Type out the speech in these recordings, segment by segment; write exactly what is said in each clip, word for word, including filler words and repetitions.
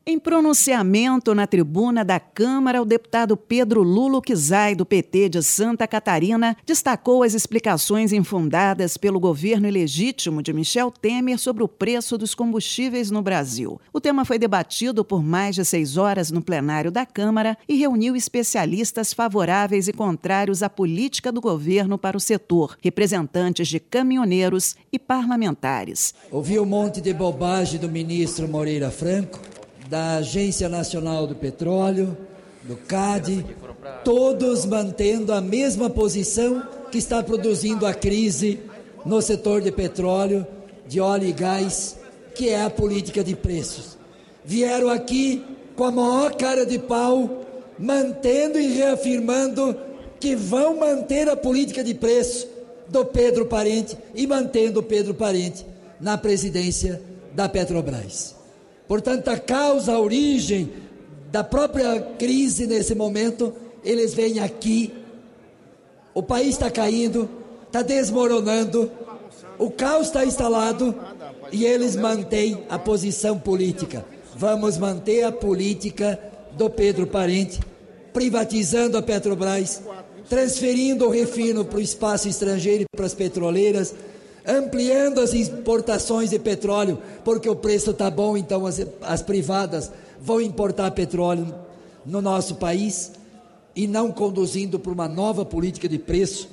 Em pronunciamento na tribuna da Câmara, o deputado Pedro Lulo Kizai, do P T de Santa Catarina, destacou as explicações infundadas pelo governo ilegítimo de Michel Temer sobre o preço dos combustíveis no Brasil. O tema foi debatido por mais de seis horas no plenário da Câmara e reuniu especialistas favoráveis e contrários à política do governo para o setor, representantes de caminhoneiros e parlamentares. Ouvi um monte de bobagem do ministro Moreira Franco, da Agência Nacional do Petróleo, do C A D, todos mantendo a mesma posição que está produzindo a crise no setor de petróleo, de óleo e gás, que é a política de preços. Vieram aqui com a maior cara de pau, mantendo e reafirmando que vão manter a política de preço do Pedro Parente e mantendo o Pedro Parente na presidência da Petrobras. Portanto, a causa, a origem da própria crise nesse momento, eles vêm aqui, o país está caindo, está desmoronando, o caos está instalado e eles mantêm a posição política. Vamos manter a política do Pedro Parente, privatizando a Petrobras, transferindo o refino para o espaço estrangeiro e para as petroleiras, ampliando as importações de petróleo, porque o preço está bom, então as, as privadas vão importar petróleo no nosso país e não conduzindo para uma nova política de preço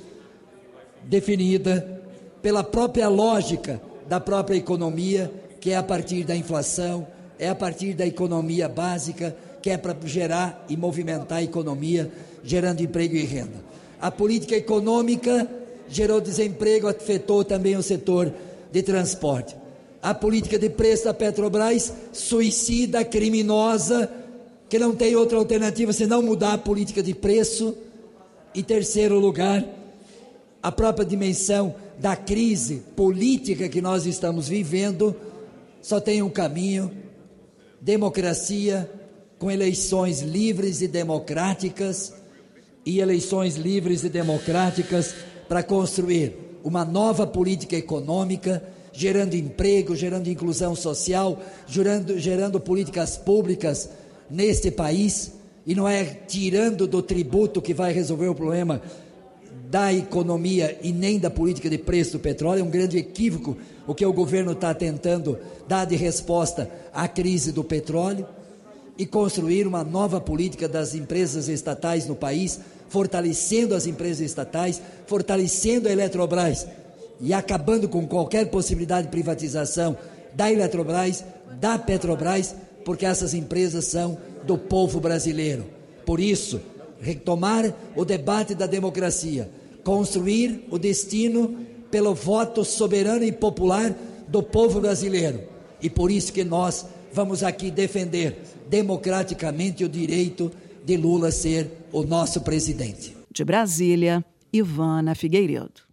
definida pela própria lógica da própria economia, que é a partir da inflação, é a partir da economia básica, que é para gerar e movimentar a economia, gerando emprego e renda. A política econômica gerou desemprego, afetou também o setor de transporte. A política de preço da Petrobras, suicida, criminosa, que não tem outra alternativa senão mudar a política de preço. Em terceiro lugar, a própria dimensão da crise política que nós estamos vivendo, só tem um caminho: democracia, com eleições livres e democráticas, e eleições livres e democráticas para construir uma nova política econômica, gerando emprego, gerando inclusão social, gerando, gerando políticas públicas neste país, e não é tirando do tributo que vai resolver o problema da economia e nem da política de preço do petróleo. É um grande equívoco o que o governo está tentando dar de resposta à crise do petróleo, e construir uma nova política das empresas estatais no país, fortalecendo as empresas estatais, fortalecendo a Eletrobras e acabando com qualquer possibilidade de privatização da Eletrobras, da Petrobras, porque essas empresas são do povo brasileiro. Por isso, retomar o debate da democracia, construir o destino pelo voto soberano e popular do povo brasileiro. E por isso que nós vamos aqui defender democraticamente o direito de Lula ser o nosso presidente. De Brasília, Ivana Figueiredo.